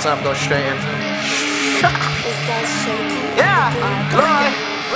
up, go straight in. Yeah, Lord.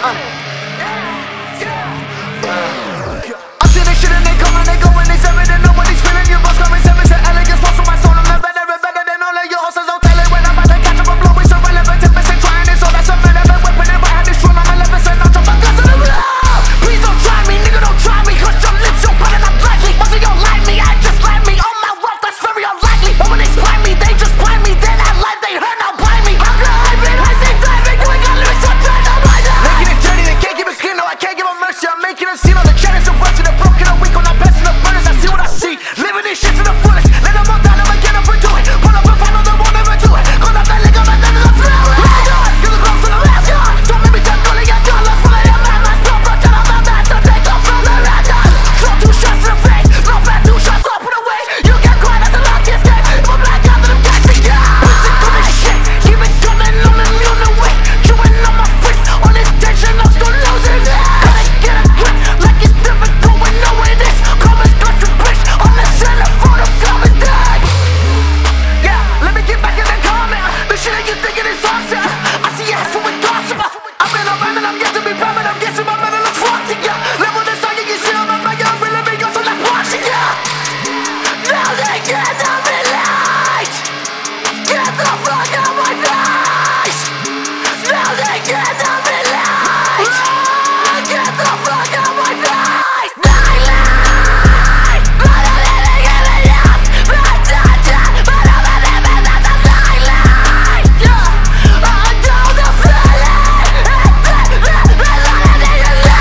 I see this shit and they come and they go and they say it and nobody's feeling you. Boss coming 7 to elegance, most of my soul. I'm better than all of your hustlers. Don't tell it when I'm about to catch up a blow. It's irrelevant, 10% trying it, so that's a bit of a weapon. In my hand is true, I'm 11% not drop a gun to the blow. Please don't try me, nigga, don't try me. Cause your lips so bad and I'm likely. Most of y'all like me, I just like me. On my wealth, that's very unlikely. But when they spy me, they just buy me. Then that life they heard, now buy me. I'm good, I've been rising, diving, doing got lyrics, so try to my life. Making it dirty, they can't keep it clean, no, I can't give them mercy. I'm making them see all the channels of words and the broken and weak. When I'm passing the burners, I see what I see. Living this shit to the fullest. Let them all down, never get up and do it. Pull up and follow them, won't never do it. Call up that lick up and then it's a flow. Last God, give the gloves to the last God. Don't make me touch all of your God. Lost full of your man, my spell, bro, shut up, I'm bad. So take off from the last God. Throw 2 shots to the face. No bad, 2 shots, all put away. You get quiet, that's a luckiest game. If I'm black out, then I'm catching ya. Pussy coming shit. Keep it coming, I'm immune to weight. Chewing on my fist. On this tension, I'm still losing it. Gotta get a grip, like it's difficult when knowing this. Comments got your bitch. On the center for the flowers die. Yeah, let me get back in the comment. The shit that you thinking is awesome. I see your ass with gossip. I've been a rhyming, I'm yet to be rhyming. I'm guessing my better looks watching ya. Level this song, you see on my mic. I'm really big, so let's watch it, yeah. Now they get on me light. Get the fuck out my face. Now they get on me light. Get the fuck out my face. Nightlight. But I'm living in the yacht. But I'm living in the nightlight. Yeah, I know the feeling. It's like a nightlight. But I'm living in the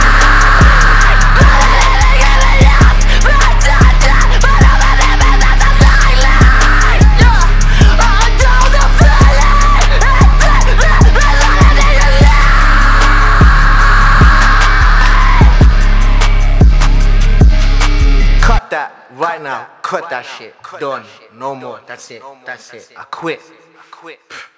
yacht. But I'm living in the nightlight. Yeah, I know the feeling. Cut that right now. Cut that shit. Done. No more. That's it. I quit.